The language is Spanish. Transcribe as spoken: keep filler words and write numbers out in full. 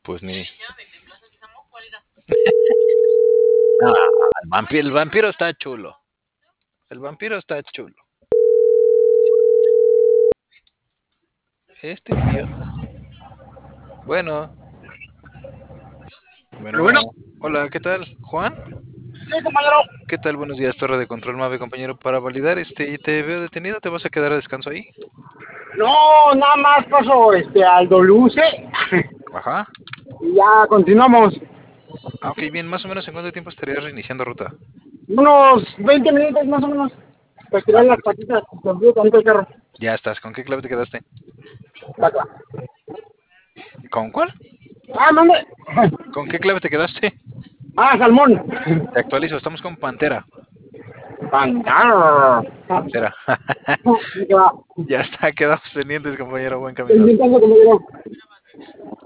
Pues ni. Ah, el vampiro, el vampiro está chulo. El vampiro está chulo. Este idiota. Bueno, bueno, Pero bueno. bueno, Hola, ¿qué tal? ¿Juan? sí, compañero. ¿Qué tal? Buenos días, torre de control Mave, compañero. Para validar, este, te veo detenido, ¿te vas a quedar a descanso ahí? No, nada más paso este, al W C Ajá. y ya continuamos. Ah, ok, bien, más o menos en cuánto tiempo estarías reiniciando ruta. Unos veinte minutos más o menos. Para Ah, tirar las perfecto. patitas, los veo tanto el carro. Ya estás. ¿Con qué clave te quedaste? Taca. ¿Con cuál? Ah, mande. ¿Con qué clave te quedaste? Ah, salmón. Te actualizo, estamos con Pantera. Pantano. Pantera. ¿Qué va? Ya está, quedamos pendientes, compañero. Buen camino. Intentando, compañero.